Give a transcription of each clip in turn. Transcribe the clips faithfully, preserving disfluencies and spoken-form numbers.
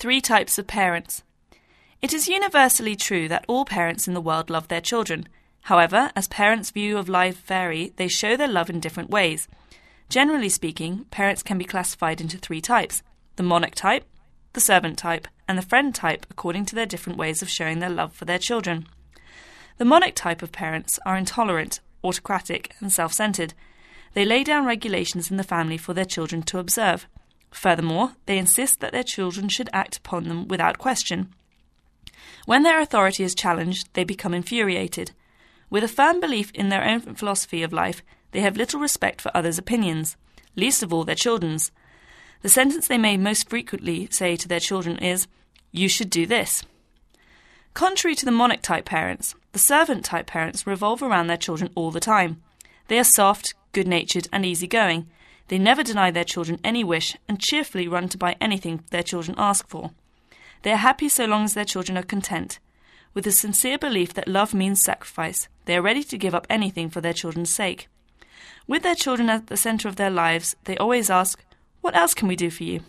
Three types of parents. It is universally true that all parents in the world love their children. However, as parents' view of life vary, they show their love in different ways. Generally speaking, parents can be classified into three types: the monarch type, the servant type, and the friend type, according to their different ways of showing their love for their children. The monarch type of parents are intolerant, autocratic, and self-centered. They lay down regulations in the family for their children to observe. Furthermore, they insist that their children should act upon them without question. When their authority is challenged, they become infuriated. With a firm belief in their own philosophy of life, they have little respect for others' opinions, least of all their children's. The sentence they may most frequently say to their children is, "You should do this." Contrary to the monarch-type parents, the servant-type parents revolve around their children all the time. They are soft, good-natured, and easygoing. They never deny their children any wish and cheerfully run to buy anything their children ask for. They are happy so long as their children are content. With a sincere belief that love means sacrifice, they are ready to give up anything for their children's sake. With their children at the centre of their lives, they always ask, "What else can we do for you?"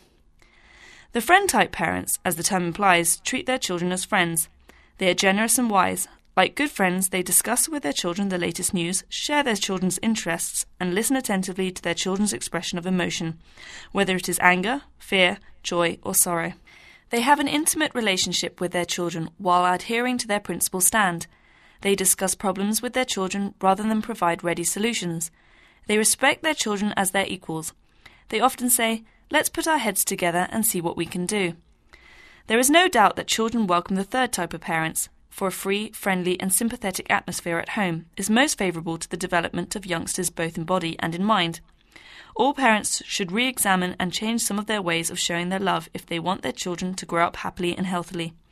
The friend-type parents, as the term implies, treat their children as friends. They are generous and wise. Like good friends, they discuss with their children the latest news, share their children's interests, and listen attentively to their children's expression of emotion, whether it is anger, fear, joy, or sorrow. They have an intimate relationship with their children while adhering to their principal stand. They discuss problems with their children rather than provide ready solutions. They respect their children as their equals. They often say, "Let's put our heads together and see what we can do." There is no doubt that children welcome the third type of parents, for a free, friendly, and sympathetic atmosphere at home is most favourable to the development of youngsters both in body and in mind. All parents should re-examine and change some of their ways of showing their love if they want their children to grow up happily and healthily.